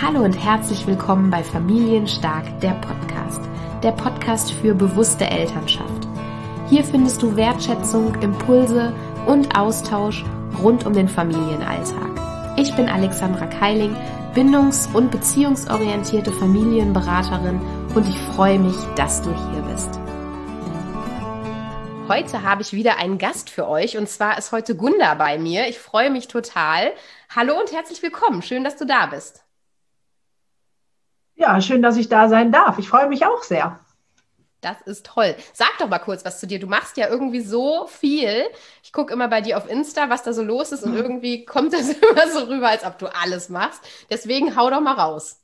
Hallo und herzlich willkommen bei Familienstark, der Podcast. Der Podcast für bewusste Elternschaft. Hier findest du Wertschätzung, Impulse und Austausch rund um den Familienalltag. Ich bin Alexandra Keiling, bindungs- und beziehungsorientierte Familienberaterin und ich freue mich, dass du hier bist. Heute habe ich wieder einen Gast für euch und zwar ist heute Gunda bei mir. Ich freue mich total. Hallo und herzlich willkommen. Schön, dass du da bist. Ja, schön, dass ich da sein darf. Ich freue mich auch sehr. Das ist toll. Sag doch mal kurz was zu dir. Du machst ja irgendwie so viel. Ich gucke immer bei dir auf Insta, was da so los ist und irgendwie kommt das immer so rüber, als ob du alles machst. Deswegen hau doch mal raus.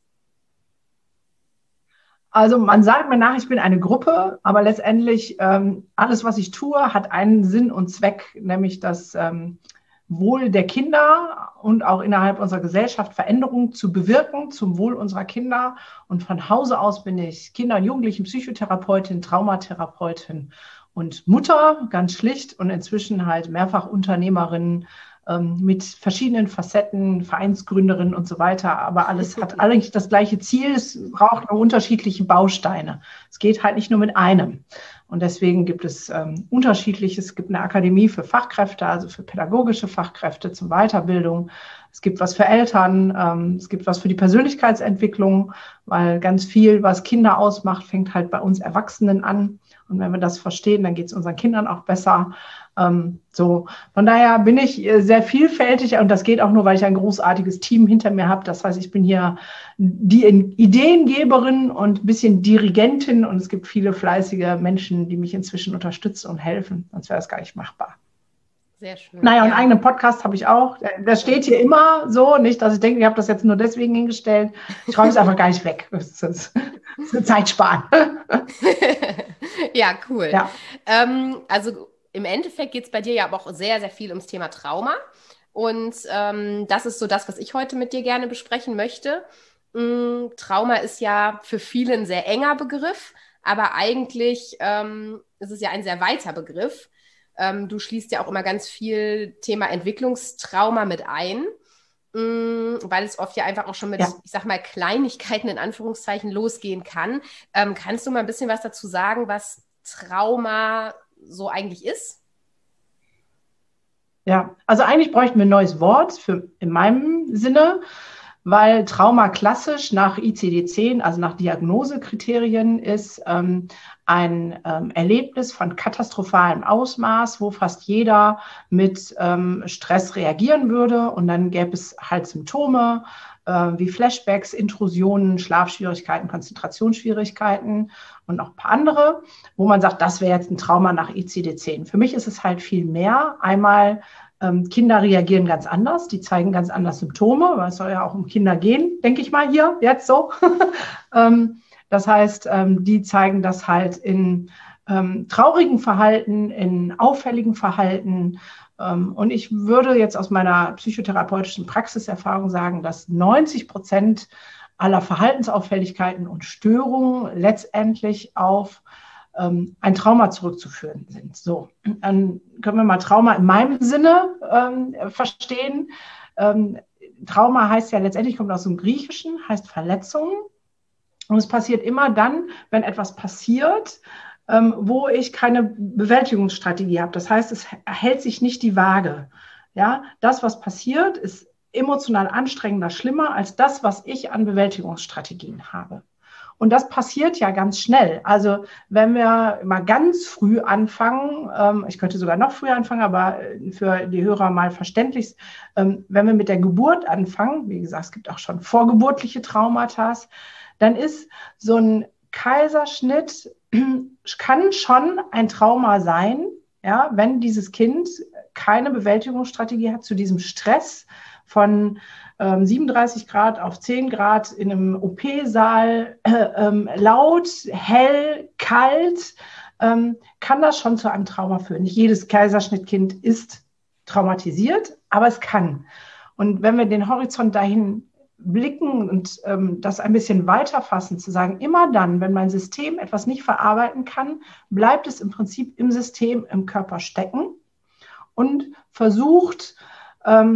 Also man sagt mir nach, ich bin eine Gruppe, aber letztendlich alles, was ich tue, hat einen Sinn und Zweck, nämlich das Wohl der Kinder und auch innerhalb unserer Gesellschaft Veränderungen zu bewirken zum Wohl unserer Kinder. Und von Hause aus bin ich Kinder- und Jugendlichen-Psychotherapeutin, Traumatherapeutin und Mutter, ganz schlicht, und inzwischen halt mehrfach Unternehmerin mit verschiedenen Facetten, Vereinsgründerin und so weiter. Aber alles hat eigentlich das gleiche Ziel. Es braucht nur unterschiedliche Bausteine. Es geht halt nicht nur mit einem. Und deswegen gibt es unterschiedliches. Es gibt eine Akademie für Fachkräfte, also für pädagogische Fachkräfte zur Weiterbildung. Es gibt was für Eltern. Es gibt was für die Persönlichkeitsentwicklung, weil ganz viel, was Kinder ausmacht, fängt halt bei uns Erwachsenen an. Und wenn wir das verstehen, dann geht es unseren Kindern auch besser. So. Von daher bin ich sehr vielfältig und das geht auch nur, weil ich ein großartiges Team hinter mir habe. Das heißt, ich bin hier die Ideengeberin und ein bisschen Dirigentin und es gibt viele fleißige Menschen, die mich inzwischen unterstützen und helfen. Sonst wäre das gar nicht machbar. Sehr schön. Naja, und einen eigenen Podcast habe ich auch. Das steht hier immer so, nicht, dass ich denke, ich habe das jetzt nur deswegen hingestellt. Ich räume es einfach gar nicht weg. Das ist eine Zeit sparen. Ja, cool. Ja. Also im Endeffekt geht es bei dir ja aber auch sehr, sehr viel ums Thema Trauma. Und das ist so das, was ich heute mit dir gerne besprechen möchte. Trauma ist ja für viele ein sehr enger Begriff, aber eigentlich ist es ja ein sehr weiter Begriff. Du schließt ja auch immer ganz viel Thema Entwicklungstrauma mit ein, weil es oft ja einfach auch schon mit, ich sag mal, Kleinigkeiten in Anführungszeichen losgehen kann. Kannst du mal ein bisschen was dazu sagen, was Trauma so eigentlich ist? Ja, also eigentlich bräuchten wir ein neues Wort in meinem Sinne, weil Trauma klassisch nach ICD-10, also nach Diagnosekriterien, ist ein Erlebnis von katastrophalem Ausmaß, wo fast jeder mit Stress reagieren würde. Und dann gäbe es halt Symptome wie Flashbacks, Intrusionen, Schlafschwierigkeiten, Konzentrationsschwierigkeiten und noch ein paar andere, wo man sagt, das wäre jetzt ein Trauma nach ICD-10. Für mich ist es halt viel mehr. Einmal Kinder reagieren ganz anders, die zeigen ganz anders Symptome, weil es soll ja auch um Kinder gehen, denke ich mal hier, jetzt so. Das heißt, die zeigen das halt in traurigen Verhalten, in auffälligen Verhalten. Und ich würde jetzt aus meiner psychotherapeutischen Praxiserfahrung sagen, dass 90% aller Verhaltensauffälligkeiten und Störungen letztendlich auf ein Trauma zurückzuführen sind. So, dann können wir mal Trauma in meinem Sinne verstehen. Trauma heißt ja letztendlich, kommt aus dem Griechischen, heißt Verletzung. Und es passiert immer dann, wenn etwas passiert, wo ich keine Bewältigungsstrategie habe. Das heißt, es hält sich nicht die Waage. Ja, das, was passiert, ist emotional anstrengender, schlimmer als das, was ich an Bewältigungsstrategien habe. Und das passiert ja ganz schnell. Also wenn wir mal ganz früh anfangen, ich könnte sogar noch früher anfangen, aber für die Hörer mal verständlich, wenn wir mit der Geburt anfangen, wie gesagt, es gibt auch schon vorgeburtliche Traumata, dann ist so ein Kaiserschnitt, kann schon ein Trauma sein, ja, wenn dieses Kind keine Bewältigungsstrategie hat zu diesem Stress von 37 Grad auf 10 Grad in einem OP-Saal, laut, hell, kalt, kann das schon zu einem Trauma führen. Nicht jedes Kaiserschnittkind ist traumatisiert, aber es kann. Und wenn wir den Horizont dahin blicken und das ein bisschen weiterfassen, zu sagen, immer dann, wenn mein System etwas nicht verarbeiten kann, bleibt es im Prinzip im System, im Körper stecken und versucht,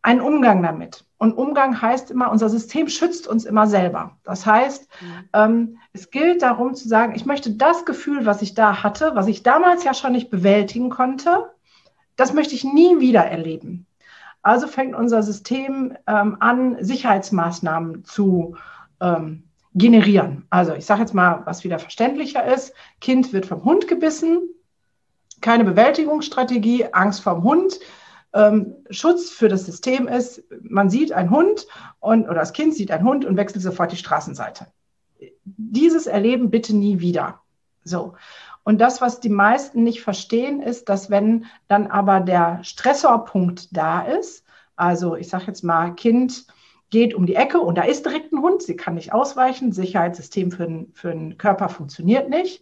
einen Umgang damit. Und Umgang heißt immer, unser System schützt uns immer selber. Das heißt, es gilt darum zu sagen, ich möchte das Gefühl, was ich da hatte, was ich damals ja schon nicht bewältigen konnte, das möchte ich nie wieder erleben. Also fängt unser System an, Sicherheitsmaßnahmen zu generieren. Also ich sage jetzt mal, was wieder verständlicher ist. Kind wird vom Hund gebissen, keine Bewältigungsstrategie, Angst vorm Hund. Schutz für das System ist, man sieht einen Hund oder das Kind sieht einen Hund und wechselt sofort die Straßenseite. Dieses Erleben bitte nie wieder. So. Und das, was die meisten nicht verstehen, ist, dass wenn dann aber der Stressorpunkt da ist, also ich sage jetzt mal, Kind geht um die Ecke und da ist direkt ein Hund, sie kann nicht ausweichen, Sicherheitssystem für den Körper funktioniert nicht.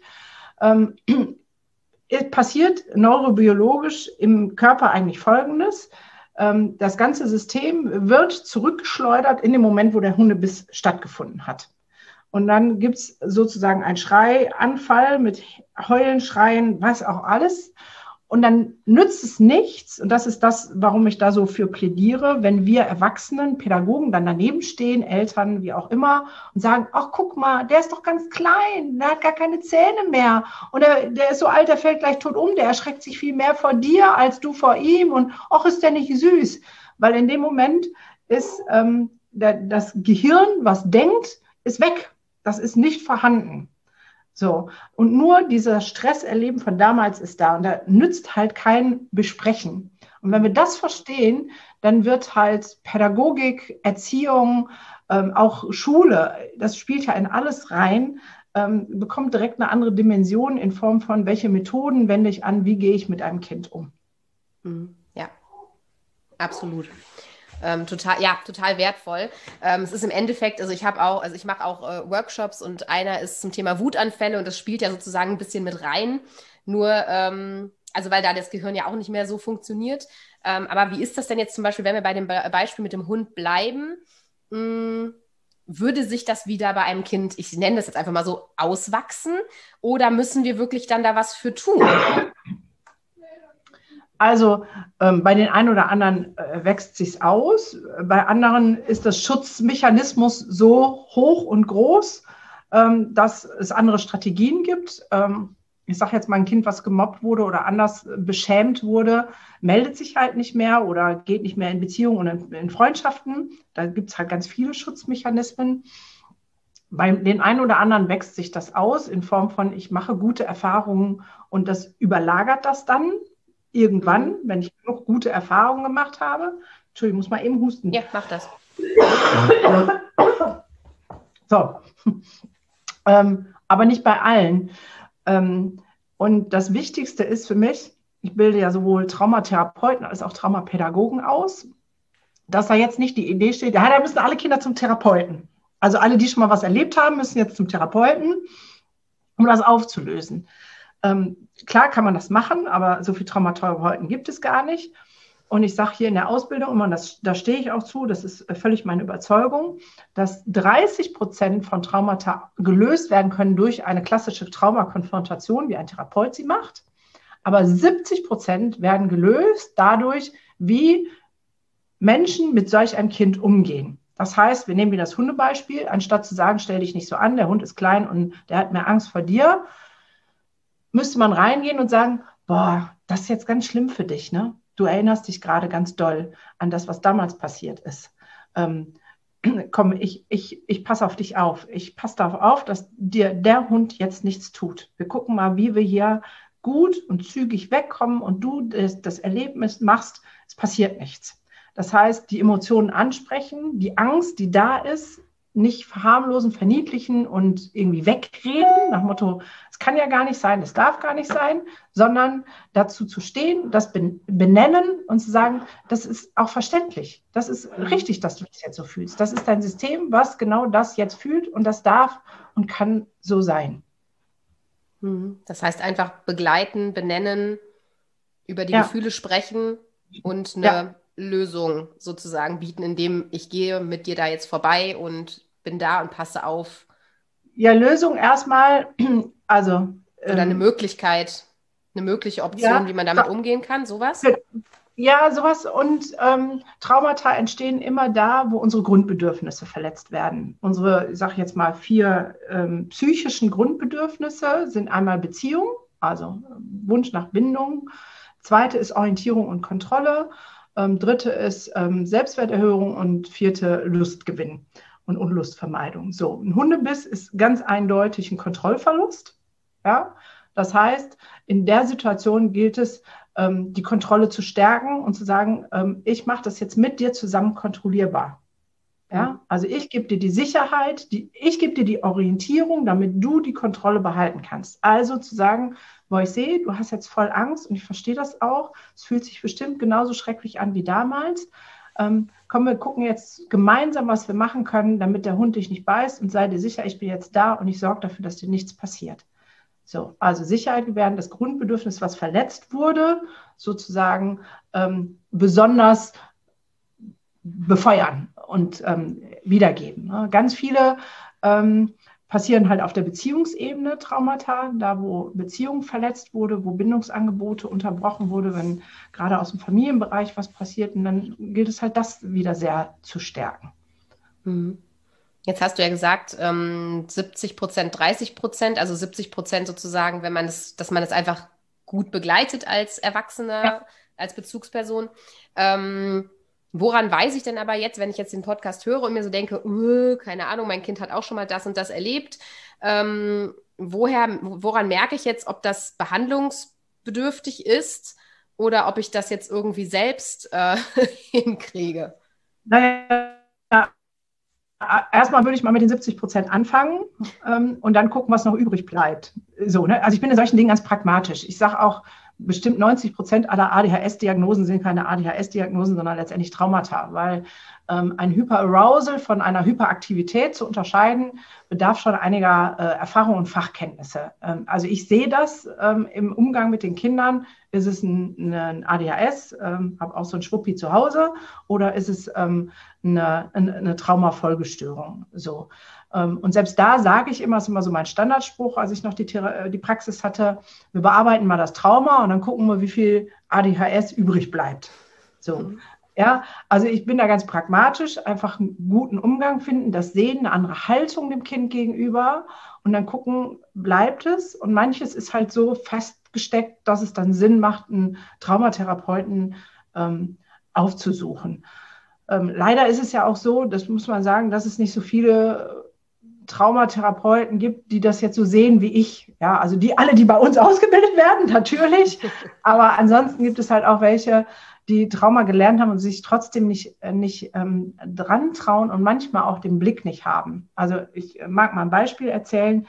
Passiert neurobiologisch im Körper eigentlich Folgendes. Das ganze System wird zurückgeschleudert in dem Moment, wo der Hundebiss stattgefunden hat. Und dann gibt es sozusagen einen Schreianfall mit Heulen, Schreien, was auch alles. Und dann nützt es nichts, und das ist das, warum ich da so für plädiere, wenn wir Erwachsenen, Pädagogen dann daneben stehen, Eltern, wie auch immer, und sagen, ach guck mal, der ist doch ganz klein, der hat gar keine Zähne mehr und der ist so alt, der fällt gleich tot um, der erschreckt sich viel mehr vor dir als du vor ihm und ach, ist der nicht süß. Weil in dem Moment ist das Gehirn, was denkt, ist weg. Das ist nicht vorhanden. So, und nur dieser Stresserleben von damals ist da und da nützt halt kein Besprechen. Und wenn wir das verstehen, dann wird halt Pädagogik, Erziehung, auch Schule, das spielt ja in alles rein, bekommt direkt eine andere Dimension in Form von, welche Methoden wende ich an, wie gehe ich mit einem Kind um. Ja, absolut. Total wertvoll. Es ist im Endeffekt, also ich mache auch Workshops und einer ist zum Thema Wutanfälle und das spielt ja sozusagen ein bisschen mit rein. Nur, also weil da das Gehirn ja auch nicht mehr so funktioniert. Aber wie ist das denn jetzt zum Beispiel, wenn wir bei dem Beispiel mit dem Hund bleiben? Würde sich das wieder bei einem Kind, ich nenne das jetzt einfach mal so, auswachsen? Oder müssen wir wirklich dann da was für tun? Also bei den einen oder anderen wächst sich's aus. Bei anderen ist das Schutzmechanismus so hoch und groß, dass es andere Strategien gibt. Ich sage jetzt mal, ein Kind, was gemobbt wurde oder anders beschämt wurde, meldet sich halt nicht mehr oder geht nicht mehr in Beziehungen und in Freundschaften. Da gibt es halt ganz viele Schutzmechanismen. Bei den einen oder anderen wächst sich das aus in Form von, ich mache gute Erfahrungen und das überlagert das dann. Irgendwann, wenn ich genug gute Erfahrungen gemacht habe. Entschuldigung, ich muss mal eben husten. Ja, mach das. So. Aber nicht bei allen. Und das Wichtigste ist für mich, ich bilde ja sowohl Traumatherapeuten als auch Traumapädagogen aus, dass da jetzt nicht die Idee steht, ja, da müssen alle Kinder zum Therapeuten. Also alle, die schon mal was erlebt haben, müssen jetzt zum Therapeuten, um das aufzulösen. Klar kann man das machen, aber so viele Traumatherapeuten gibt es gar nicht. Und ich sage hier in der Ausbildung immer, und da stehe ich auch zu, das ist völlig meine Überzeugung, dass 30% von Traumata gelöst werden können durch eine klassische Traumakonfrontation, wie ein Therapeut sie macht. Aber 70% werden gelöst dadurch, wie Menschen mit solch einem Kind umgehen. Das heißt, wir nehmen wieder das Hundebeispiel, anstatt zu sagen, stell dich nicht so an, der Hund ist klein und der hat mehr Angst vor dir, müsste man reingehen und sagen, boah, das ist jetzt ganz schlimm für dich, ne? Du erinnerst dich gerade ganz doll an das, was damals passiert ist. Komm, ich passe auf dich auf. Ich passe darauf auf, dass dir der Hund jetzt nichts tut. Wir gucken mal, wie wir hier gut und zügig wegkommen und du das Erlebnis machst, es passiert nichts. Das heißt, die Emotionen ansprechen, die Angst, die da ist, nicht verharmlosen, verniedlichen und irgendwie wegreden, nach dem Motto, es kann ja gar nicht sein, es darf gar nicht sein, sondern dazu zu stehen, das benennen und zu sagen, das ist auch verständlich. Das ist richtig, dass du das jetzt so fühlst. Das ist dein System, was genau das jetzt fühlt und das darf und kann so sein. Das heißt einfach begleiten, benennen, über die Gefühle sprechen und eine Lösung sozusagen bieten, indem ich gehe mit dir da jetzt vorbei und bin da und passe auf. Ja, Lösung erstmal, also. Oder eine Möglichkeit, eine mögliche Option, wie man damit umgehen kann, sowas? Ja, sowas und Traumata entstehen immer da, wo unsere Grundbedürfnisse verletzt werden. Unsere, ich sage jetzt mal, 4 psychischen Grundbedürfnisse sind einmal Beziehung, also Wunsch nach Bindung. Zweite ist Orientierung und Kontrolle. Dritte ist Selbstwerterhöhung und vierte Lustgewinn und Unlustvermeidung. So, ein Hundebiss ist ganz eindeutig ein Kontrollverlust. Ja, das heißt, in der Situation gilt es, die Kontrolle zu stärken und zu sagen, ich mache das jetzt mit dir zusammen kontrollierbar. Ja? Also ich gebe dir die Sicherheit, ich gebe dir die Orientierung, damit du die Kontrolle behalten kannst. Also zu sagen, wo ich sehe, du hast jetzt voll Angst und ich verstehe das auch, es fühlt sich bestimmt genauso schrecklich an wie damals. Komm, wir gucken jetzt gemeinsam, was wir machen können, damit der Hund dich nicht beißt und sei dir sicher, ich bin jetzt da und ich sorge dafür, dass dir nichts passiert. So, also Sicherheit gewähren, das Grundbedürfnis, was verletzt wurde, sozusagen besonders befeuern und wiedergeben. Ne? Ganz viele passieren halt auf der Beziehungsebene Traumata, da wo Beziehung verletzt wurde, wo Bindungsangebote unterbrochen wurde, wenn gerade aus dem Familienbereich was passiert, und dann gilt es halt, das wieder sehr zu stärken. Mhm. Jetzt hast du ja gesagt, 70%, 30%, also 70% sozusagen, wenn man dass man das einfach gut begleitet als Erwachsener, Ja. als Bezugsperson. Woran weiß ich denn aber jetzt, wenn ich jetzt den Podcast höre und mir so denke, keine Ahnung, mein Kind hat auch schon mal das und das erlebt. Woran merke ich jetzt, ob das behandlungsbedürftig ist oder ob ich das jetzt irgendwie selbst hinkriege? Naja, erstmal würde ich mal mit den 70% anfangen und dann gucken, was noch übrig bleibt. So, ne? Also ich bin in solchen Dingen ganz pragmatisch. Ich sage auch, bestimmt 90% aller ADHS-Diagnosen sind keine ADHS-Diagnosen, sondern letztendlich Traumata, weil ein Hyperarousal von einer Hyperaktivität zu unterscheiden, bedarf schon einiger Erfahrung und Fachkenntnisse. Also ich sehe das im Umgang mit den Kindern. Ist es ein ADHS, habe auch so ein Schwuppi zu Hause, oder ist es eine Traumafolgestörung? So. Und selbst da sage ich immer, das ist immer so mein Standardspruch, als ich noch die Praxis hatte, wir bearbeiten mal das Trauma und dann gucken wir, wie viel ADHS übrig bleibt. So. Ja, also ich bin da ganz pragmatisch, einfach einen guten Umgang finden, das Sehen, eine andere Haltung dem Kind gegenüber und dann gucken, bleibt es? Und manches ist halt so festgesteckt, dass es dann Sinn macht, einen Traumatherapeuten aufzusuchen. Leider ist es ja auch so, das muss man sagen, dass es nicht so viele Traumatherapeuten gibt, die das jetzt so sehen wie ich. Ja, also die alle, die bei uns ausgebildet werden, natürlich. Aber ansonsten gibt es halt auch welche, die Trauma gelernt haben und sich trotzdem nicht dran trauen und manchmal auch den Blick nicht haben. Also ich mag mal ein Beispiel erzählen.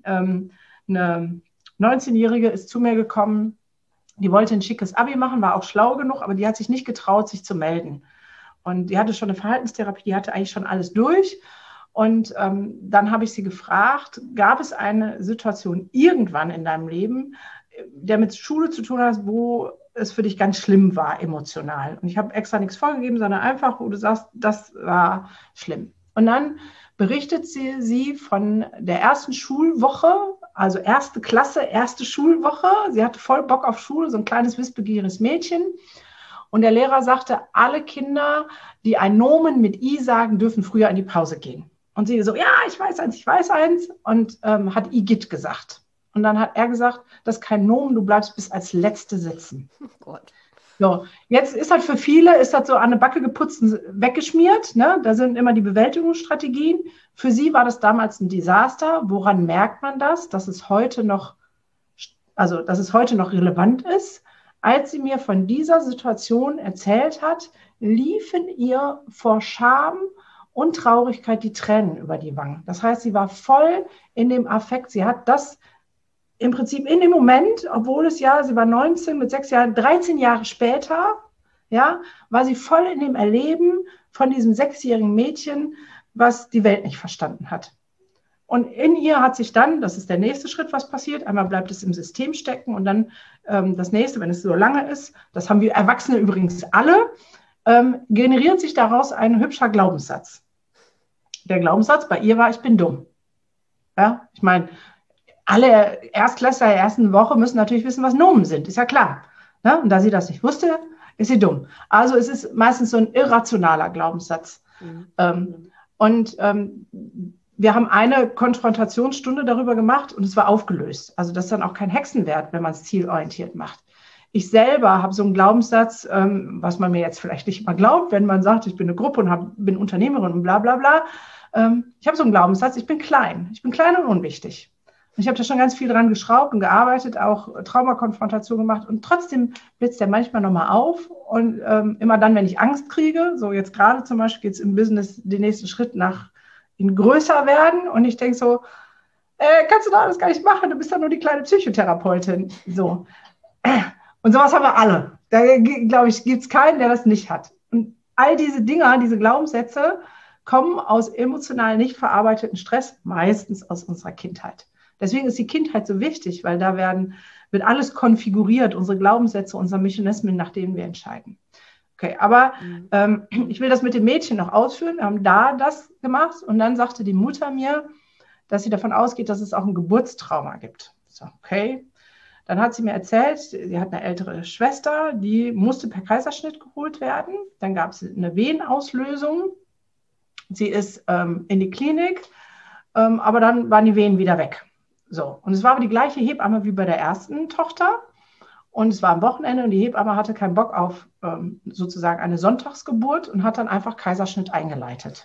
Eine 19-Jährige ist zu mir gekommen, die wollte ein schickes Abi machen, war auch schlau genug, aber die hat sich nicht getraut, sich zu melden. Und die hatte schon eine Verhaltenstherapie, die hatte eigentlich schon alles durch. Und dann habe ich sie gefragt, gab es eine Situation irgendwann in deinem Leben, der mit Schule zu tun hat, wo es für dich ganz schlimm war, emotional? Und ich habe extra nichts vorgegeben, sondern einfach, wo du sagst, das war schlimm. Und dann berichtet sie von der ersten Schulwoche, also 1. Klasse, 1. Schulwoche. Sie hatte voll Bock auf Schule, so ein kleines wissbegieriges Mädchen. Und der Lehrer sagte, alle Kinder, die ein Nomen mit I sagen, dürfen früher in die Pause gehen. Und sie so, ja, ich weiß eins. Und hat Igitt gesagt. Und dann hat er gesagt, das ist kein Nomen, du bleibst bis als Letzte sitzen. Oh Gott. So, jetzt ist das für viele, ist das so an eine Backe geputzt und weggeschmiert. Ne? Da sind immer die Bewältigungsstrategien. Für sie war das damals ein Desaster. Woran merkt man das? Dass es heute noch relevant ist. Als sie mir von dieser Situation erzählt hat, liefen ihr vor Scham und Traurigkeit die Tränen über die Wangen. Das heißt, sie war voll in dem Affekt. Sie hat das im Prinzip in dem Moment, obwohl sie war 19 mit 6 Jahren, 13 Jahre später, ja, war sie voll in dem Erleben von diesem 6-jährigen Mädchen, was die Welt nicht verstanden hat. Und in ihr hat sich dann, das ist der nächste Schritt, was passiert, einmal bleibt es im System stecken und dann das nächste, wenn es so lange ist, das haben wir Erwachsene übrigens alle, generiert sich daraus ein hübscher Glaubenssatz. Der Glaubenssatz bei ihr war, ich bin dumm. Ja, ich meine, alle Erstklässler der ersten Woche müssen natürlich wissen, was Nomen sind, ist ja klar. Ne? Und da sie das nicht wusste, ist sie dumm. Also es ist meistens so ein irrationaler Glaubenssatz. Und wir haben eine Konfrontationsstunde darüber gemacht und es war aufgelöst. Also das ist dann auch kein Hexenwerk, wenn man es zielorientiert macht. Ich selber habe so einen Glaubenssatz, was man mir jetzt vielleicht nicht mal glaubt, wenn man sagt, ich bin eine Gruppe und bin Unternehmerin und bla bla bla. Ich habe so einen Glaubenssatz, ich bin klein und unwichtig. Und ich habe da schon ganz viel dran geschraubt und gearbeitet, auch Traumakonfrontation gemacht und trotzdem blitzt der manchmal nochmal auf und immer dann, wenn ich Angst kriege, so jetzt gerade zum Beispiel geht es im Business den nächsten Schritt nach in größer werden und ich denke so, kannst du doch alles gar nicht machen, du bist doch nur die kleine Psychotherapeutin. So. Und sowas haben wir alle. Da, glaube ich, gibt es keinen, der das nicht hat. Und all diese Dinger, diese Glaubenssätze kommen aus emotional nicht verarbeiteten Stress, meistens aus unserer Kindheit. Deswegen ist die Kindheit so wichtig, weil da wird alles konfiguriert, unsere Glaubenssätze, unsere Mechanismen, nach denen wir entscheiden. Okay, aber ich will das mit dem Mädchen noch ausführen. Wir haben da das gemacht und dann sagte die Mutter mir, dass sie davon ausgeht, dass es auch ein Geburtstrauma gibt. So, okay. Dann hat sie mir erzählt, sie hat eine ältere Schwester, die musste per Kaiserschnitt geholt werden. Dann gab es eine Venenauslösung. Sie ist in die Klinik, aber dann waren die Venen wieder weg. So, und es war aber die gleiche Hebamme wie bei der ersten Tochter. Und es war am Wochenende und die Hebamme hatte keinen Bock auf sozusagen eine Sonntagsgeburt und hat dann einfach Kaiserschnitt eingeleitet.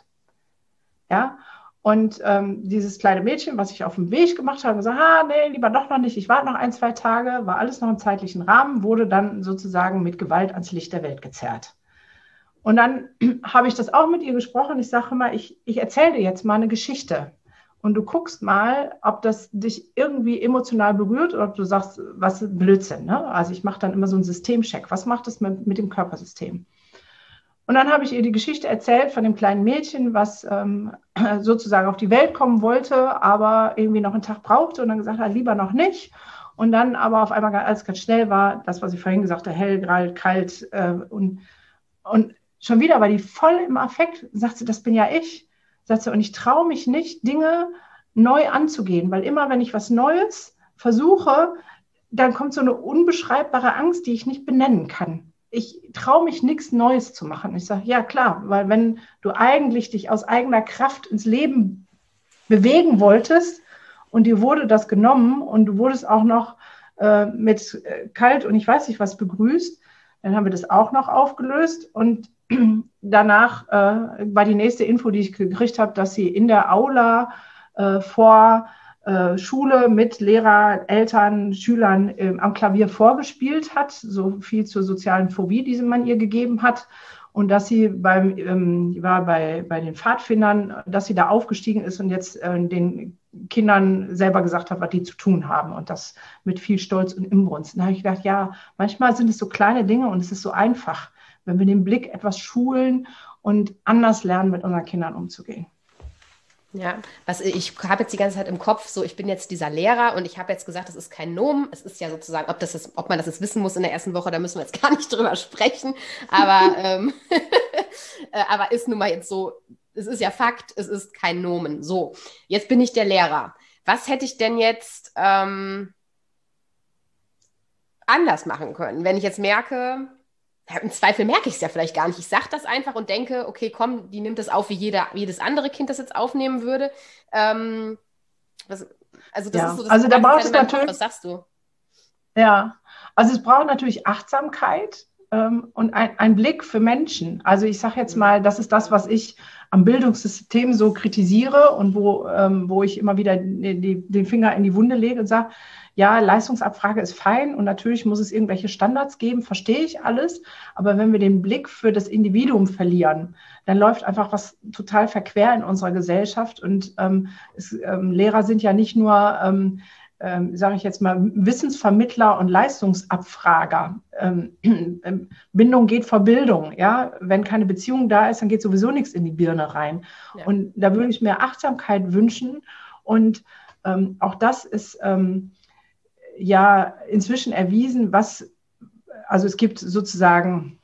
Ja, und dieses kleine Mädchen, was ich auf dem Weg gemacht habe, gesagt, nee, lieber doch noch nicht, ich warte noch 1-2 Tage, war alles noch im zeitlichen Rahmen, wurde dann sozusagen mit Gewalt ans Licht der Welt gezerrt. Und dann habe ich das auch mit ihr gesprochen. Ich sage mal, ich erzähle dir jetzt mal eine Geschichte. Und du guckst mal, ob das dich irgendwie emotional berührt oder ob du sagst, was Blödsinn. Ne? Also ich mache dann immer so einen Systemcheck. Was macht das mit dem Körpersystem? Und dann habe ich ihr die Geschichte erzählt von dem kleinen Mädchen, was sozusagen auf die Welt kommen wollte, aber irgendwie noch einen Tag brauchte und dann gesagt hat, lieber noch nicht. Und dann aber auf einmal alles ganz schnell war, das, was ich vorhin gesagt habe, hell, kalt und schon wieder war die voll im Affekt, sagt sie, das bin ja ich. Sagt sie, und ich traue mich nicht, Dinge neu anzugehen, weil immer, wenn ich was Neues versuche, dann kommt so eine unbeschreibbare Angst, die ich nicht benennen kann. Ich traue mich, nichts Neues zu machen. Ich sage, ja klar, weil wenn du eigentlich dich aus eigener Kraft ins Leben bewegen wolltest und dir wurde das genommen und du wurdest auch noch mit kalt und ich weiß nicht was begrüßt, dann haben wir das auch noch aufgelöst und danach war die nächste Info, die ich gekriegt habe, dass sie in der Aula vor Schule mit Lehrer, Eltern, Schülern am Klavier vorgespielt hat, so viel zur sozialen Phobie, die man ihr gegeben hat. Und dass sie war bei den Pfadfindern, dass sie da aufgestiegen ist und jetzt den Kindern selber gesagt hat, was die zu tun haben. Und das mit viel Stolz und Inbrunst. Und da habe ich gedacht, ja, manchmal sind es so kleine Dinge und es ist so einfach, wenn wir den Blick etwas schulen und anders lernen, mit unseren Kindern umzugehen. Ja, ich habe jetzt die ganze Zeit im Kopf, so ich bin jetzt dieser Lehrer und ich habe jetzt gesagt, das ist kein Nomen. Es ist ja sozusagen, ob man das jetzt wissen muss in der ersten Woche, da müssen wir jetzt gar nicht drüber sprechen. Aber, aber ist nun mal jetzt so, es ist ja Fakt, es ist kein Nomen. So, jetzt bin ich der Lehrer. Was hätte ich denn jetzt anders machen können, wenn ich jetzt merke, im Zweifel merke ich es ja vielleicht gar nicht. Ich sage das einfach und denke, okay, komm, die nimmt das auf, wie jedes andere Kind das jetzt aufnehmen würde. Das ist so das. Also da braucht es natürlich. Was sagst du? Ja, also es braucht natürlich Achtsamkeit und ein Blick für Menschen. Also ich sage jetzt mal, das ist das, was ich am Bildungssystem so kritisiere und wo ich immer wieder den Finger in die Wunde lege und sage, ja, Leistungsabfrage ist fein und natürlich muss es irgendwelche Standards geben, verstehe ich alles. Aber wenn wir den Blick für das Individuum verlieren, dann läuft einfach was total verquer in unserer Gesellschaft. Und Lehrer sind ja nicht nur, sage ich jetzt mal, Wissensvermittler und Leistungsabfrager. Bindung geht vor Bildung. Ja? Wenn keine Beziehung da ist, dann geht sowieso nichts in die Birne rein. Ja. Und da würde ich mir Achtsamkeit wünschen. Und auch das ist ja inzwischen erwiesen, also es gibt sozusagen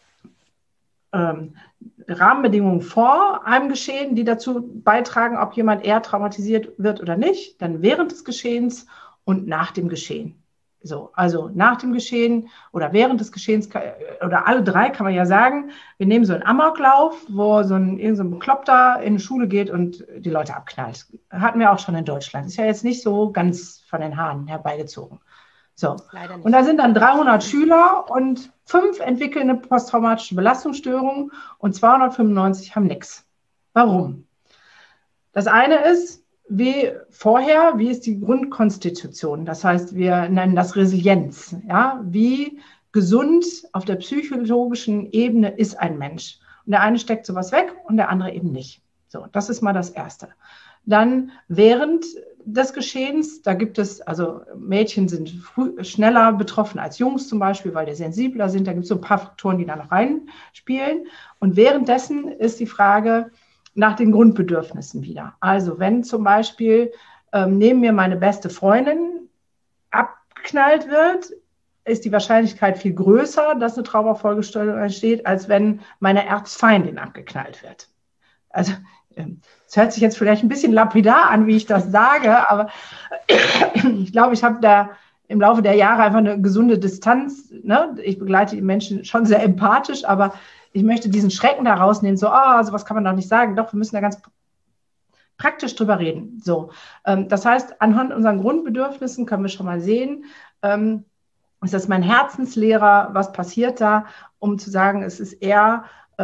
Rahmenbedingungen vor einem Geschehen, die dazu beitragen, ob jemand eher traumatisiert wird oder nicht, dann während des Geschehens und nach dem Geschehen. So, also nach dem Geschehen oder während des Geschehens oder alle drei kann man ja sagen, wir nehmen so einen Amoklauf, wo irgend so ein Bekloppter in die Schule geht und die Leute abknallt. Hatten wir auch schon in Deutschland. Ist ja jetzt nicht so ganz von den Haaren herbeigezogen. So, und da sind dann 300 Schüler und 5 entwickeln eine posttraumatische Belastungsstörung und 295 haben nichts. Warum? Das eine ist, wie ist die Grundkonstitution? Das heißt, wir nennen das Resilienz. Ja? Wie gesund auf der psychologischen Ebene ist ein Mensch? Und der eine steckt sowas weg und der andere eben nicht. So, das ist mal das Erste. Dann während des Geschehens, da gibt es, also Mädchen sind schneller betroffen als Jungs zum Beispiel, weil die sensibler sind. Da gibt es so ein paar Faktoren, die da noch reinspielen. Und währenddessen ist die Frage, nach den Grundbedürfnissen wieder. Also wenn zum Beispiel neben mir meine beste Freundin abgeknallt wird, ist die Wahrscheinlichkeit viel größer, dass eine Traumafolgestörung entsteht, als wenn meine Erzfeindin abgeknallt wird. Also es hört sich jetzt vielleicht ein bisschen lapidar an, wie ich das sage, aber ich glaube, ich habe da im Laufe der Jahre einfach eine gesunde Distanz. Ne? Ich begleite die Menschen schon sehr empathisch, aber ich möchte diesen Schrecken da rausnehmen, so, sowas kann man doch nicht sagen. Doch, wir müssen da ganz praktisch drüber reden. So, das heißt, anhand unseren Grundbedürfnissen können wir schon mal sehen, ist das mein Herzenslehrer, was passiert da, um zu sagen, es ist eher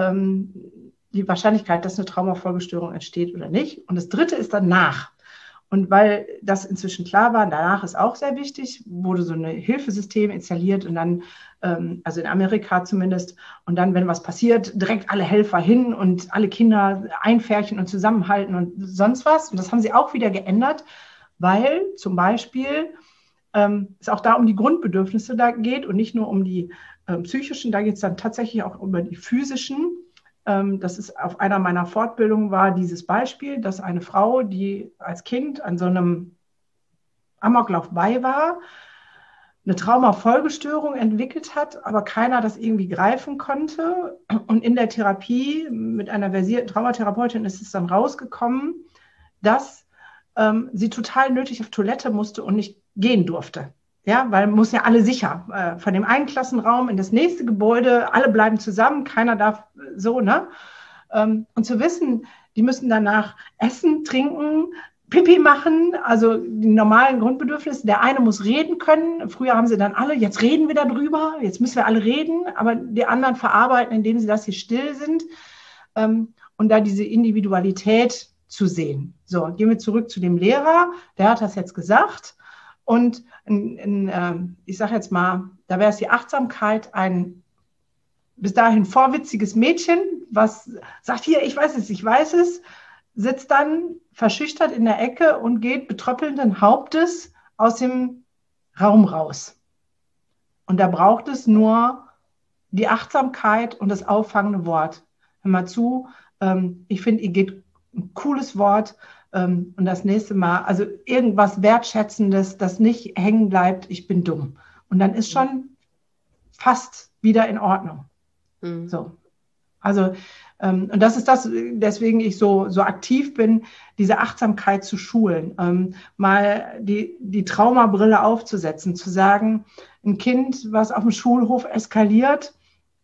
die Wahrscheinlichkeit, dass eine Traumafolgestörung entsteht oder nicht. Und das Dritte ist danach. Und weil das inzwischen klar war, danach ist auch sehr wichtig, wurde so ein Hilfesystem installiert und dann, also in Amerika zumindest, und dann, wenn was passiert, direkt alle Helfer hin und alle Kinder einfärchen und zusammenhalten und sonst was. Und das haben sie auch wieder geändert, weil zum Beispiel es auch da um die Grundbedürfnisse da geht und nicht nur um die psychischen, da geht es dann tatsächlich auch über die physischen. Das ist auf einer meiner Fortbildungen war dieses Beispiel, dass eine Frau, die als Kind an so einem Amoklauf bei war, eine Traumafolgestörung entwickelt hat, aber keiner das irgendwie greifen konnte. Und in der Therapie mit einer versierten Traumatherapeutin ist es dann rausgekommen, dass sie total nötig auf Toilette musste und nicht gehen durfte. Ja, weil man muss ja alle sicher, von dem einen Klassenraum in das nächste Gebäude, alle bleiben zusammen, keiner darf so, ne? Und zu wissen, die müssen danach essen, trinken, Pipi machen, also die normalen Grundbedürfnisse. Der eine muss reden können. Früher haben sie dann alle, jetzt reden wir darüber, jetzt müssen wir alle reden, aber die anderen verarbeiten, indem sie das hier still sind. Und da diese Individualität zu sehen. So, gehen wir zurück zu dem Lehrer, der hat das jetzt gesagt. Und ich sage jetzt mal, da wäre es die Achtsamkeit, ein bis dahin vorwitziges Mädchen, was sagt, hier, ich weiß es, sitzt dann verschüchtert in der Ecke und geht betröppelnden Hauptes aus dem Raum raus. Und da braucht es nur die Achtsamkeit und das auffangende Wort. Hör mal zu, ich finde, ihr geht ein cooles Wort, und das nächste Mal, also irgendwas Wertschätzendes, das nicht hängen bleibt, ich bin dumm. Und dann ist schon fast wieder in Ordnung. Mhm. So. Also, und das ist das, deswegen ich so aktiv bin, diese Achtsamkeit zu schulen, mal die Traumabrille aufzusetzen, zu sagen, ein Kind, was auf dem Schulhof eskaliert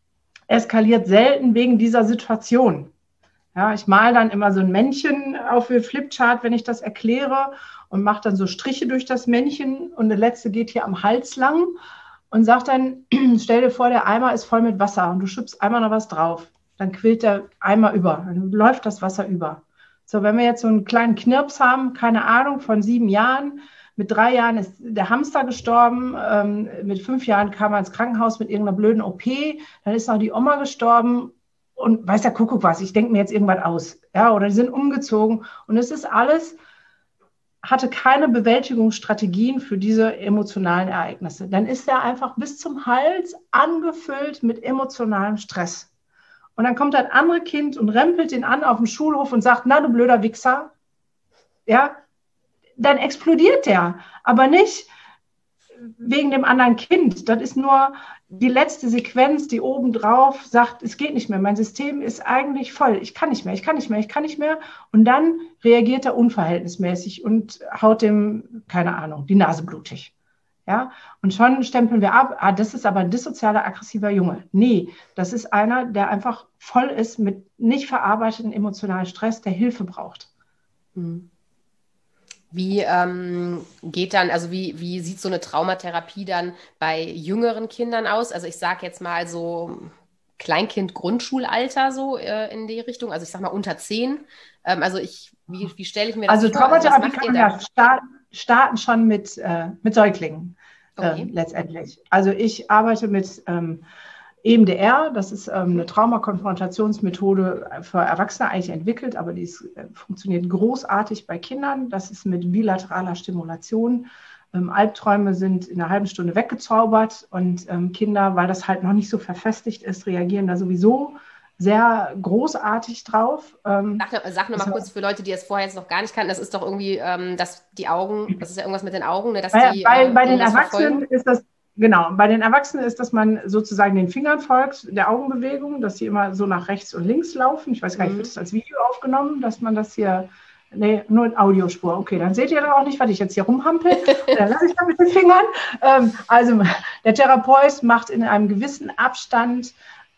selten wegen dieser Situation. Ja, ich male dann immer so ein Männchen auf dem Flipchart, wenn ich das erkläre und mache dann so Striche durch das Männchen und der letzte geht hier am Hals lang und sagt dann, stell dir vor, der Eimer ist voll mit Wasser und du schüppst einmal noch was drauf. Dann quillt der Eimer über, dann läuft das Wasser über. So, wenn wir jetzt so einen kleinen Knirps haben, keine Ahnung, von 7 Jahren, mit 3 Jahren ist der Hamster gestorben, mit 5 Jahren kam er ins Krankenhaus mit irgendeiner blöden OP, dann ist noch die Oma gestorben. Und weiß der Kuckuck was, ich denke mir jetzt irgendwas aus. Ja, oder die sind umgezogen. Und es ist alles, hatte keine Bewältigungsstrategien für diese emotionalen Ereignisse. Dann ist er einfach bis zum Hals angefüllt mit emotionalem Stress. Und dann kommt ein anderes Kind und rempelt ihn an auf dem Schulhof und sagt, na du blöder Wichser. Ja, dann explodiert der. Aber nicht wegen dem anderen Kind. Das ist nur die letzte Sequenz, die obendrauf sagt, es geht nicht mehr. Mein System ist eigentlich voll. Ich kann nicht mehr. Und dann reagiert er unverhältnismäßig und haut dem, keine Ahnung, die Nase blutig. Ja, und schon stempeln wir ab, das ist aber ein dissozialer, aggressiver Junge. Nee, das ist einer, der einfach voll ist mit nicht verarbeiteten emotionalen Stress, der Hilfe braucht. Mhm. Wie geht dann, also wie sieht so eine Traumatherapie dann bei jüngeren Kindern aus? Also ich sage jetzt mal so Kleinkind, Grundschulalter so in die Richtung, also ich sag mal unter 10. Wie stelle ich mir das Also vor? Also was Traumatherapie macht kann ihr man da? ja starten schon mit Säuglingen Okay. letztendlich. Also ich arbeite mit EMDR, das ist eine Traumakonfrontationsmethode für Erwachsene eigentlich entwickelt, aber funktioniert großartig bei Kindern. Das ist mit bilateraler Stimulation. Albträume sind in einer halben Stunde weggezaubert und Kinder, weil das halt noch nicht so verfestigt ist, reagieren da sowieso sehr großartig drauf. Sag noch mal kurz für Leute, die es vorher jetzt noch gar nicht kannten, das ist doch irgendwie, dass die Augen, das ist ja irgendwas mit den Augen, ne, dass die bei den irgendwas Erwachsenen verfolgen. ist das, genau, bei den Erwachsenen ist, dass man sozusagen den Fingern folgt, der Augenbewegung, dass sie immer so nach rechts und links laufen. Ich weiß gar nicht, wird das als Video aufgenommen, dass man das hier, nee, nur in Audiospur. Okay, dann seht ihr dann auch nicht, was ich jetzt hier rumhampel. Dann lasse ich mal mit den Fingern. Also der Therapeut macht in einem gewissen Abstand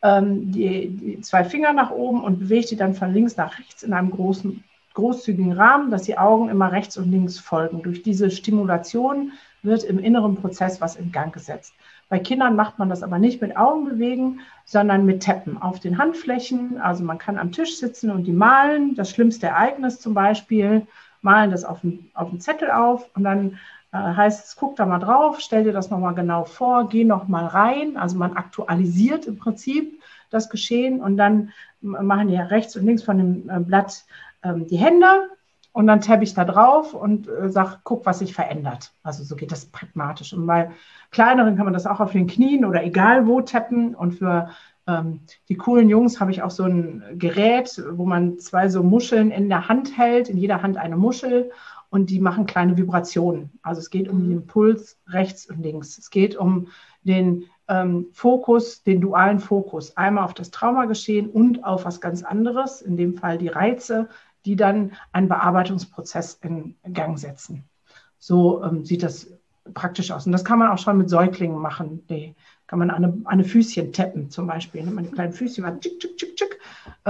die zwei Finger nach oben und bewegt die dann von links nach rechts in einem großzügigen Rahmen, dass die Augen immer rechts und links folgen. Durch diese Stimulation wird im inneren Prozess was in Gang gesetzt. Bei Kindern macht man das aber nicht mit Augenbewegen, sondern mit Tappen auf den Handflächen. Also man kann am Tisch sitzen und die malen, das schlimmste Ereignis zum Beispiel, malen das auf dem Zettel auf und dann heißt es, guck da mal drauf, stell dir das nochmal genau vor, geh nochmal rein. Also man aktualisiert im Prinzip das Geschehen und dann machen die rechts und links von dem Blatt die Hände und dann tappe ich da drauf und sage, guck, was sich verändert. Also so geht das pragmatisch. Und bei kleineren kann man das auch auf den Knien oder egal wo tappen. Und für die coolen Jungs habe ich auch so ein Gerät, wo man zwei so Muscheln in der Hand hält, in jeder Hand eine Muschel und die machen kleine Vibrationen. Also es geht um den Puls rechts und links. Es geht um den Fokus, den dualen Fokus, einmal auf das Traumageschehen und auf was ganz anderes, in dem Fall die Reize, die dann einen Bearbeitungsprozess in Gang setzen. So sieht das praktisch aus. Und das kann man auch schon mit Säuglingen machen. Die kann man an eine Füßchen tappen zum Beispiel. Nimmt man die kleinen Füßchen, mal tschick, tschick, tschick, tschick.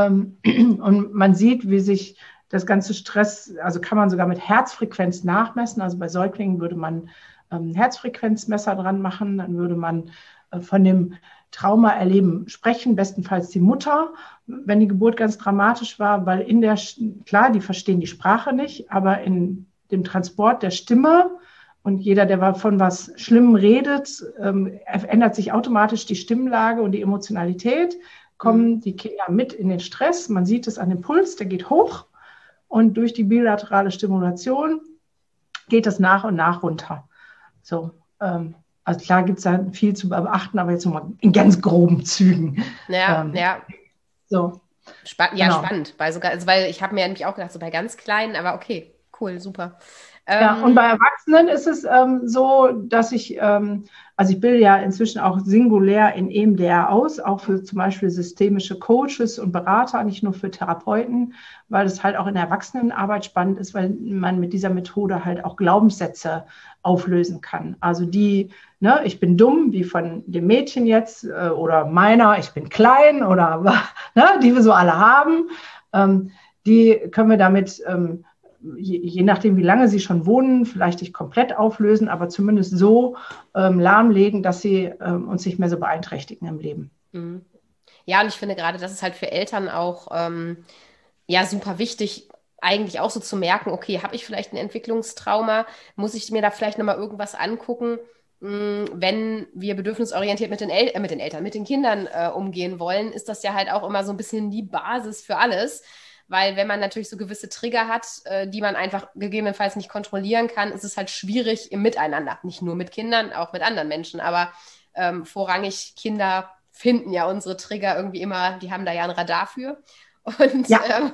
Und man sieht, wie sich das ganze Stress, also kann man sogar mit Herzfrequenz nachmessen. Also bei Säuglingen würde man Herzfrequenzmesser dran machen, dann würde man von dem Trauma-Erleben sprechen, bestenfalls die Mutter, wenn die Geburt ganz dramatisch war, weil klar, die verstehen die Sprache nicht, aber in dem Transport der Stimme und jeder, der von was Schlimmem redet, ändert sich automatisch die Stimmlage und die Emotionalität, kommen die Kinder mit in den Stress, man sieht es an dem Puls, der geht hoch und durch die bilaterale Stimulation geht es nach und nach runter. So, also klar gibt es da viel zu beachten, aber jetzt nochmal in ganz groben Zügen. Ja. So. Genau. Spannend. Weil ich habe mir nämlich auch gedacht, so bei ganz Kleinen, aber okay, cool, super. Ja, und bei Erwachsenen ist es so, dass also ich bilde ja inzwischen auch singulär in EMDR aus, auch für zum Beispiel systemische Coaches und Berater, nicht nur für Therapeuten, weil es halt auch in der Erwachsenenarbeit spannend ist, weil man mit dieser Methode halt auch Glaubenssätze auflösen kann. Also ich bin dumm, wie von dem Mädchen jetzt, oder meiner, ich bin klein, oder die wir so alle haben, die können wir damit je nachdem, wie lange sie schon wohnen, vielleicht nicht komplett auflösen, aber zumindest so lahmlegen, dass sie uns nicht mehr so beeinträchtigen im Leben. Ja, und ich finde gerade, das ist halt für Eltern auch super wichtig, eigentlich auch so zu merken, okay, habe ich vielleicht ein Entwicklungstrauma? Muss ich mir da vielleicht nochmal irgendwas angucken? Wenn wir bedürfnisorientiert mit den Kindern umgehen wollen, ist das ja halt auch immer so ein bisschen die Basis für alles. Weil wenn man natürlich so gewisse Trigger hat, die man einfach gegebenenfalls nicht kontrollieren kann, ist es halt schwierig im Miteinander. Nicht nur mit Kindern, auch mit anderen Menschen. Aber vorrangig Kinder finden ja unsere Trigger irgendwie immer, die haben da ja ein Radar für. Und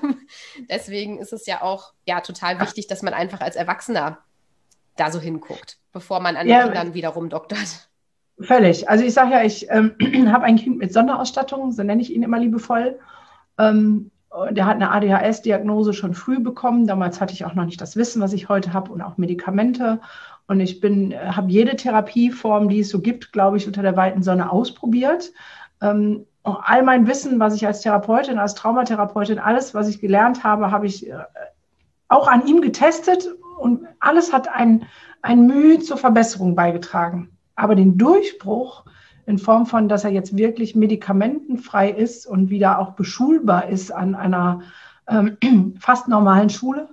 deswegen ist es ja auch total wichtig, dass man einfach als Erwachsener da so hinguckt, bevor man an den Kindern wieder rumdoktert. Völlig. Also ich sage ja, ich habe ein Kind mit Sonderausstattung, so nenne ich ihn immer liebevoll. Der hat eine ADHS-Diagnose schon früh bekommen. Damals hatte ich auch noch nicht das Wissen, was ich heute habe und auch Medikamente. Und ich habe jede Therapieform, die es so gibt, glaube ich, unter der weiten Sonne ausprobiert. All mein Wissen, was ich als Therapeutin, als Traumatherapeutin, alles, was ich gelernt habe, habe ich auch an ihm getestet. Und alles hat ein Mühe zur Verbesserung beigetragen. Aber den Durchbruch in Form von, dass er jetzt wirklich medikamentenfrei ist und wieder auch beschulbar ist an einer fast normalen Schule,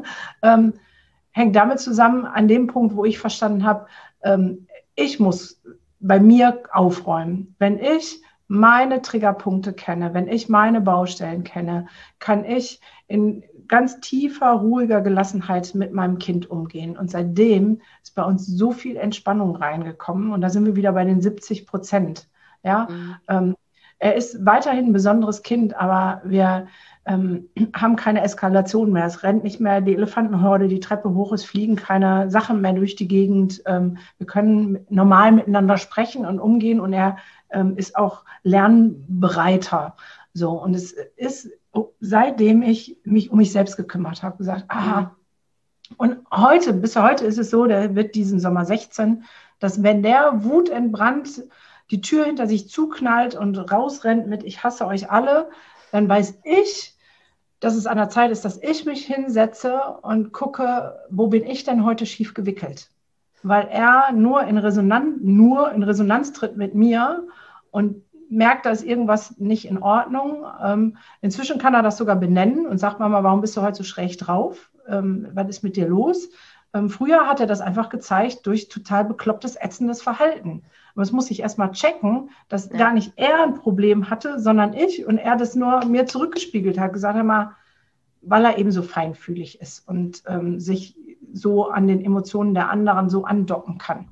hängt damit zusammen, an dem Punkt, wo ich verstanden habe, ich muss bei mir aufräumen. Wenn ich meine Triggerpunkte kenne, wenn ich meine Baustellen kenne, kann ich in ganz tiefer, ruhiger Gelassenheit mit meinem Kind umgehen. Und seitdem ist bei uns so viel Entspannung reingekommen. Und da sind wir wieder bei den 70%. Ja? Er ist weiterhin ein besonderes Kind, aber wir haben keine Eskalation mehr. Es rennt nicht mehr die Elefantenhorde die Treppe hoch, es fliegen keine Sachen mehr durch die Gegend. Wir können normal miteinander sprechen und umgehen und er ist auch lernbereiter. So, und es ist, seitdem ich mich um mich selbst gekümmert habe, gesagt, aha. Und bis heute ist es so, der wird diesen Sommer 16, dass wenn der wutentbrannt die Tür hinter sich zuknallt und rausrennt mit ich hasse euch alle, dann weiß ich, dass es an der Zeit ist, dass ich mich hinsetze und gucke, wo bin ich denn heute schief gewickelt? Weil er nur in Resonanz tritt mit mir und merkt, da ist irgendwas nicht in Ordnung. Inzwischen kann er das sogar benennen und sagt, Mama, warum bist du heute so schräg drauf? Was ist mit dir los? Früher hat er das einfach gezeigt durch total beklopptes, ätzendes Verhalten. Aber es muss ich erstmal checken, dass gar nicht er ein Problem hatte, sondern ich und er das nur mir zurückgespiegelt hat, gesagt hat mal, weil er eben so feinfühlig ist und sich so an den Emotionen der anderen so andocken kann.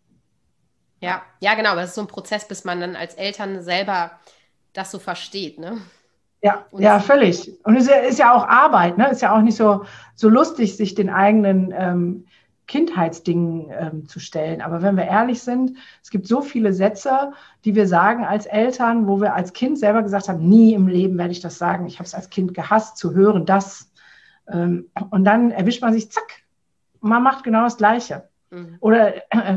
Ja, genau. Aber es ist so ein Prozess, bis man dann als Eltern selber das so versteht, ne? Ja, völlig. Und es ist ja auch Arbeit, ne? Ist ja auch nicht so lustig, sich den eigenen Kindheitsdingen zu stellen. Aber wenn wir ehrlich sind, es gibt so viele Sätze, die wir sagen als Eltern, wo wir als Kind selber gesagt haben, nie im Leben werde ich das sagen. Ich habe es als Kind gehasst, zu hören, das. Und dann erwischt man sich, zack, man macht genau das Gleiche. Oder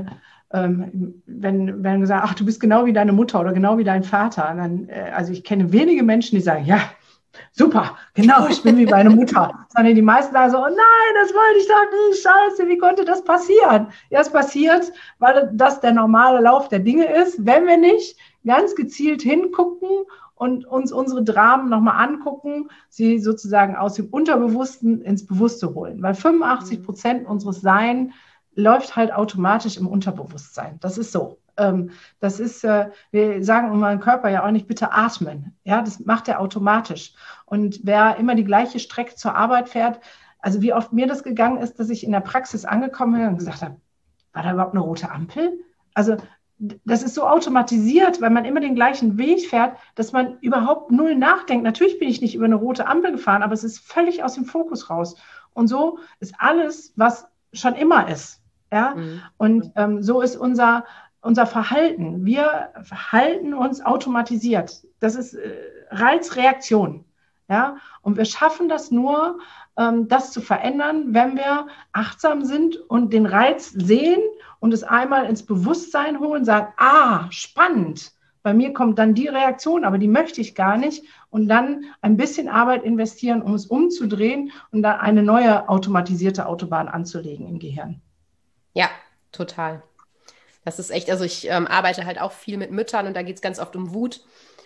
wenn gesagt, ach, du bist genau wie deine Mutter oder genau wie dein Vater. Dann, also ich kenne wenige Menschen, die sagen, ja, super, genau, ich bin wie meine Mutter. Sondern die meisten sagen so, oh nein, das wollte ich doch nicht, scheiße, wie konnte das passieren? Ja, es passiert, weil das der normale Lauf der Dinge ist, wenn wir nicht ganz gezielt hingucken und uns unsere Dramen nochmal angucken, sie sozusagen aus dem Unterbewussten ins Bewusste holen. Weil 85% unseres Sein läuft halt automatisch im Unterbewusstsein. Das ist so. Das ist, wir sagen unserem Körper ja auch nicht, bitte atmen. Ja, das macht er automatisch. Und wer immer die gleiche Strecke zur Arbeit fährt, also wie oft mir das gegangen ist, dass ich in der Praxis angekommen bin und gesagt habe, war da überhaupt eine rote Ampel? Also das ist so automatisiert, weil man immer den gleichen Weg fährt, dass man überhaupt null nachdenkt. Natürlich bin ich nicht über eine rote Ampel gefahren, aber es ist völlig aus dem Fokus raus. Und so ist alles, was schon immer ist. Ja? Und so ist unser Verhalten. Wir verhalten uns automatisiert. Das ist Reizreaktion. Ja? Und wir schaffen das nur, das zu verändern, wenn wir achtsam sind und den Reiz sehen und es einmal ins Bewusstsein holen, sagen, spannend. Bei mir kommt dann die Reaktion, aber die möchte ich gar nicht. Und dann ein bisschen Arbeit investieren, um es umzudrehen und dann eine neue automatisierte Autobahn anzulegen im Gehirn. Ja, total. Das ist echt, also ich arbeite halt auch viel mit Müttern und da geht es ganz oft um Wut.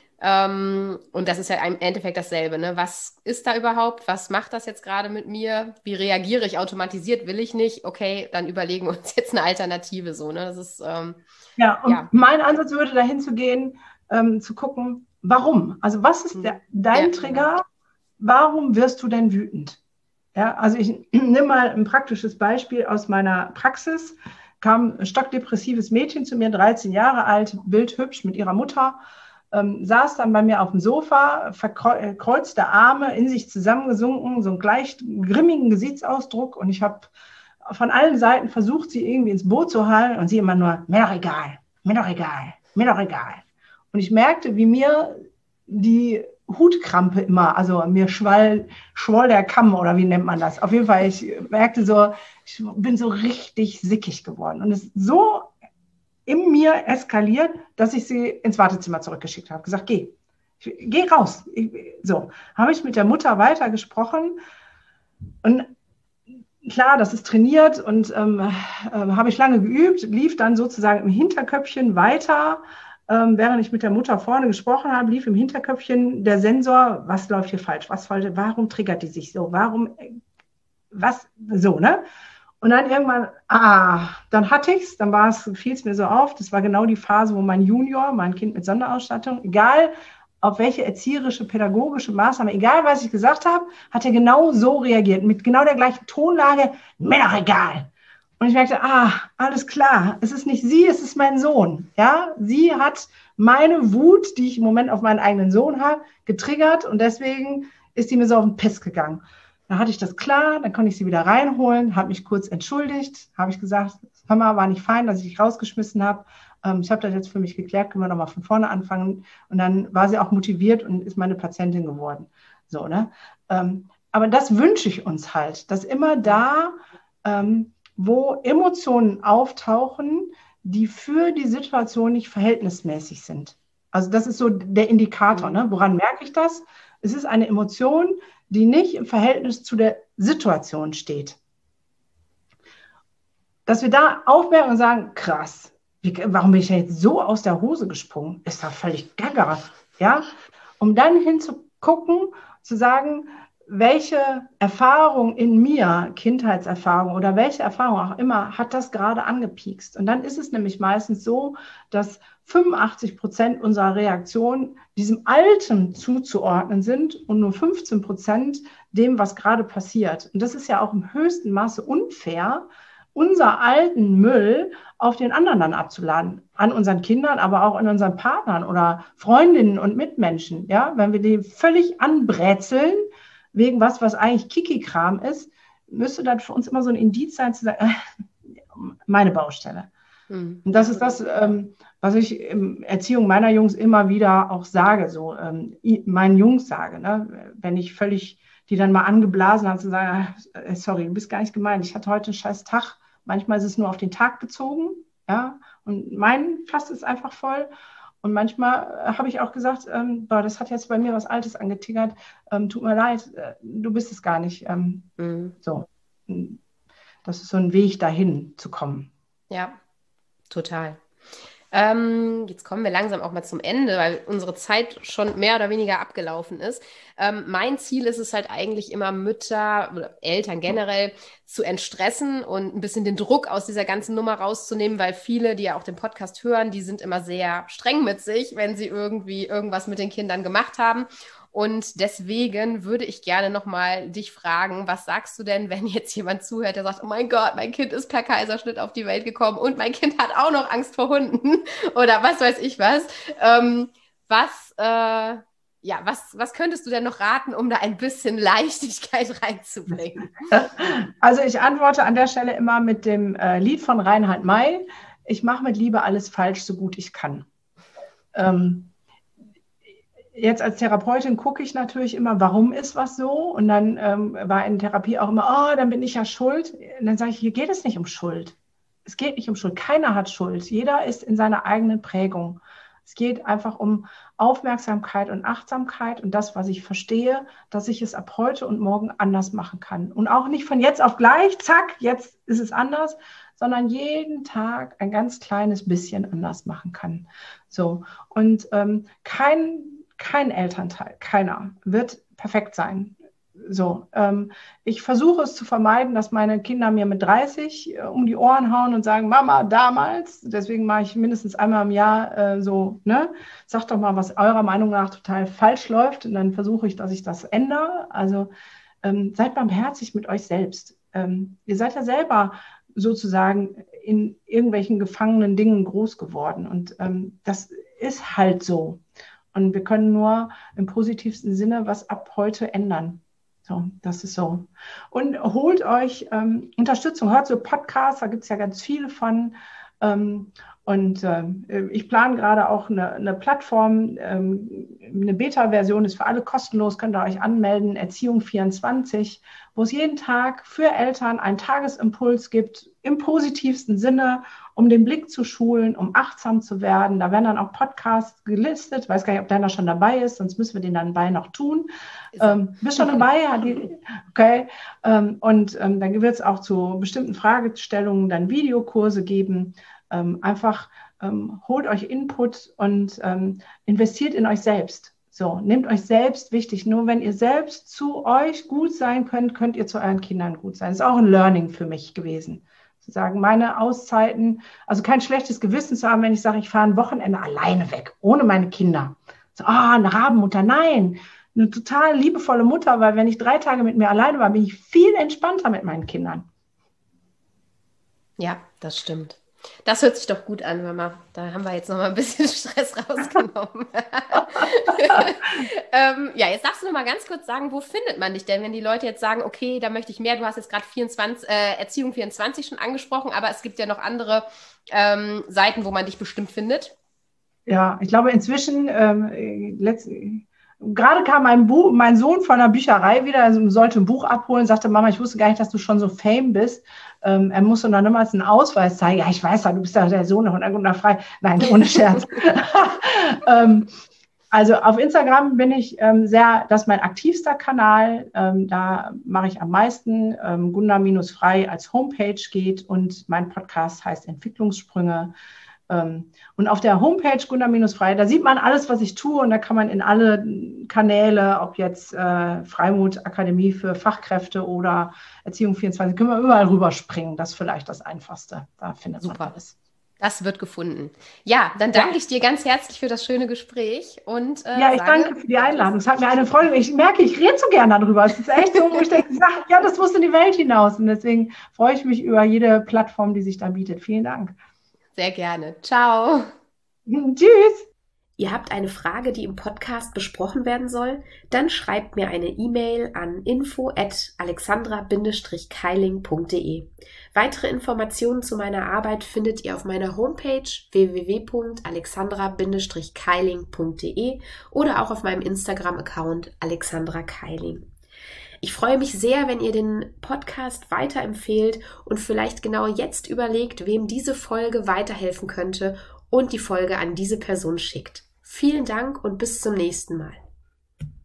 Und das ist ja im Endeffekt dasselbe, ne? Was ist da überhaupt? Was macht das jetzt gerade mit mir? Wie reagiere ich automatisiert? Will ich nicht? Okay, dann überlegen wir uns jetzt eine Alternative so, ne? Das ist, mein Ansatz würde dahin zu gehen, zu gucken, warum? Also was ist dein Trigger? Warum wirst du denn wütend? Ja, also ich nehme mal ein praktisches Beispiel aus meiner Praxis. Kam ein stockdepressives Mädchen zu mir, 13 Jahre alt, bildhübsch mit ihrer Mutter, saß dann bei mir auf dem Sofa, verkreuzte Arme, in sich zusammengesunken, so einen gleich grimmigen Gesichtsausdruck und ich habe von allen Seiten versucht, sie irgendwie ins Boot zu halten und sie immer nur, mir doch egal, mir doch egal, mir doch egal. Und ich merkte, wie mir die Hutkrampe immer, also mir schwoll der Kamm oder wie nennt man das? Auf jeden Fall, ich merkte so, ich bin so richtig sickig geworden und es ist so in mir eskaliert, dass ich sie ins Wartezimmer zurückgeschickt habe. Gesagt, geh raus. So, habe ich mit der Mutter weitergesprochen und klar, das ist trainiert und habe ich lange geübt, lief dann sozusagen im Hinterköpfchen weiter. Während ich mit der Mutter vorne gesprochen habe, lief im Hinterköpfchen der Sensor, was läuft hier falsch, warum triggert die sich so, so, ne? Und dann irgendwann, dann hatte ich's, fiel es mir so auf, das war genau die Phase, wo mein Kind mit Sonderausstattung, egal auf welche erzieherische, pädagogische Maßnahme, egal was ich gesagt habe, hat er genau so reagiert, mit genau der gleichen Tonlage, mir doch egal. Und ich merkte, alles klar, es ist nicht sie, es ist mein Sohn. Ja, sie hat meine Wut, die ich im Moment auf meinen eigenen Sohn habe, getriggert und deswegen ist sie mir so auf den Piss gegangen. Da hatte ich das klar, dann konnte ich sie wieder reinholen, habe mich kurz entschuldigt, habe ich gesagt, hör mal, war nicht fein, dass ich dich rausgeschmissen habe. Ich habe das jetzt für mich geklärt, können wir nochmal von vorne anfangen. Und dann war sie auch motiviert und ist meine Patientin geworden. So, ne? Aber das wünsche ich uns halt, dass immer da, wo Emotionen auftauchen, die für die Situation nicht verhältnismäßig sind. Also das ist so der Indikator. Ne? Woran merke ich das? Es ist eine Emotion, die nicht im Verhältnis zu der Situation steht. Dass wir da aufmerken und sagen, krass, warum bin ich ja jetzt so aus der Hose gesprungen? Ist doch völlig gaga. Ja? Um dann hinzugucken, zu sagen, welche Erfahrung in mir, Kindheitserfahrung oder welche Erfahrung auch immer, hat das gerade angepiekst. Und dann ist es nämlich meistens so, dass 85% unserer Reaktionen diesem Alten zuzuordnen sind und nur 15% dem, was gerade passiert. Und das ist ja auch im höchsten Maße unfair, unser alten Müll auf den anderen dann abzuladen. An unseren Kindern, aber auch an unseren Partnern oder Freundinnen und Mitmenschen. Ja? Wenn wir die völlig anbrätseln, wegen was eigentlich Kiki-Kram ist, müsste das für uns immer so ein Indiz sein, zu sagen, meine Baustelle. Und das ist das, was ich in Erziehung meiner Jungs immer wieder auch sage, so meinen Jungs sage, ne? Wenn ich völlig die dann mal angeblasen habe, zu sagen, sorry, du bist gar nicht gemeint, ich hatte heute einen scheiß Tag, manchmal ist es nur auf den Tag bezogen, ja, und mein Fass ist einfach voll. Und manchmal habe ich auch gesagt, das hat jetzt bei mir was Altes angetickert, tut mir leid, du bist es gar nicht. So, das ist so ein Weg dahin zu kommen. Ja, total. Jetzt kommen wir langsam auch mal zum Ende, weil unsere Zeit schon mehr oder weniger abgelaufen ist. Mein Ziel ist es halt eigentlich immer, Mütter oder Eltern generell zu entstressen und ein bisschen den Druck aus dieser ganzen Nummer rauszunehmen, weil viele, die ja auch den Podcast hören, die sind immer sehr streng mit sich, wenn sie irgendwie irgendwas mit den Kindern gemacht haben. Und deswegen würde ich gerne nochmal dich fragen, was sagst du denn, wenn jetzt jemand zuhört, der sagt, oh mein Gott, mein Kind ist per Kaiserschnitt auf die Welt gekommen und mein Kind hat auch noch Angst vor Hunden oder was weiß ich was. Was könntest du denn noch raten, um da ein bisschen Leichtigkeit reinzubringen? Also ich antworte an der Stelle immer mit dem Lied von Reinhard May. Ich mache mit Liebe alles falsch, so gut ich kann. Jetzt als Therapeutin gucke ich natürlich immer, warum ist was so? Und dann war in Therapie auch immer, dann bin ich ja schuld. Und dann sage ich, hier geht es nicht um Schuld. Es geht nicht um Schuld. Keiner hat Schuld. Jeder ist in seiner eigenen Prägung. Es geht einfach um Aufmerksamkeit und Achtsamkeit und das, was ich verstehe, dass ich es ab heute und morgen anders machen kann. Und auch nicht von jetzt auf gleich, zack, jetzt ist es anders, sondern jeden Tag ein ganz kleines bisschen anders machen kann. So. Und kein Elternteil, keiner wird perfekt sein. So, ich versuche es zu vermeiden, dass meine Kinder mir mit 30 um die Ohren hauen und sagen, Mama, damals, deswegen mache ich mindestens einmal im Jahr sagt doch mal, was eurer Meinung nach total falsch läuft und dann versuche ich, dass ich das ändere. Also seid barmherzig mit euch selbst. Ihr seid ja selber sozusagen in irgendwelchen gefangenen Dingen groß geworden und das ist halt so. Und wir können nur im positivsten Sinne was ab heute ändern. So, das ist so. Und holt euch Unterstützung, hört so Podcasts, da gibt es ja ganz viele von. Und ich plane gerade auch eine Plattform, eine Beta-Version ist für alle kostenlos, könnt ihr euch anmelden, Erziehung24, wo es jeden Tag für Eltern einen Tagesimpuls gibt, im positivsten Sinne, um den Blick zu schulen, um achtsam zu werden. Da werden dann auch Podcasts gelistet. Ich weiß gar nicht, ob deiner schon dabei ist, sonst müssen wir den dann dabei noch tun. Bist schon dabei? Okay. Dann wird es auch zu bestimmten Fragestellungen dann Videokurse geben. Einfach holt euch Input und investiert in euch selbst. So, nehmt euch selbst wichtig. Nur wenn ihr selbst zu euch gut sein könnt, könnt ihr zu euren Kindern gut sein. Das ist auch ein Learning für mich gewesen. Zu sagen, meine Auszeiten, also kein schlechtes Gewissen zu haben, wenn ich sage, ich fahre ein Wochenende alleine weg, ohne meine Kinder. So, eine Rabenmutter, nein. Eine total liebevolle Mutter, weil wenn ich 3 Tage mit mir alleine war, bin ich viel entspannter mit meinen Kindern. Ja, das stimmt. Das hört sich doch gut an, Mama. Da haben wir jetzt noch mal ein bisschen Stress rausgenommen. Jetzt darfst du noch mal ganz kurz sagen, wo findet man dich denn, wenn die Leute jetzt sagen, okay, da möchte ich mehr. Du hast jetzt gerade Erziehung 24 schon angesprochen, aber es gibt ja noch andere Seiten, wo man dich bestimmt findet. Ja, ich glaube inzwischen, gerade kam mein Sohn von der Bücherei wieder, also sollte ein Buch abholen, sagte, Mama, ich wusste gar nicht, dass du schon so fame bist. Er musste noch niemals einen Ausweis zeigen. Ja, ich weiß ja, du bist ja der Sohn von Gunnar Frei. Nein, ohne Scherz. Also auf Instagram bin ich das ist mein aktivster Kanal. Da mache ich am meisten. Gunnar-Frei als Homepage geht und mein Podcast heißt Entwicklungssprünge. Und auf der Homepage Gunnar-Frei, da sieht man alles, was ich tue und da kann man in alle Kanäle, ob jetzt Freimut Akademie für Fachkräfte oder Erziehung24, können wir überall rüberspringen. Das ist vielleicht das Einfachste. Da findet man alles. Das wird gefunden. Ja, dann danke ich dir ganz herzlich für das schöne Gespräch. Und, ich danke für die Einladung. Es hat mir eine Freude. Ich merke, ich rede so gerne darüber. Es ist echt so, wo ich denke, ja, das muss in die Welt hinaus. Und deswegen freue ich mich über jede Plattform, die sich da bietet. Vielen Dank. Sehr gerne. Ciao. Tschüss. Ihr habt eine Frage, die im Podcast besprochen werden soll? Dann schreibt mir eine E-Mail an info@alexandra-keiling.de. Weitere Informationen zu meiner Arbeit findet ihr auf meiner Homepage www.alexandra-keiling.de oder auch auf meinem Instagram-Account Alexandra Keiling. Ich freue mich sehr, wenn ihr den Podcast weiterempfehlt und vielleicht genau jetzt überlegt, wem diese Folge weiterhelfen könnte und die Folge an diese Person schickt. Vielen Dank und bis zum nächsten Mal.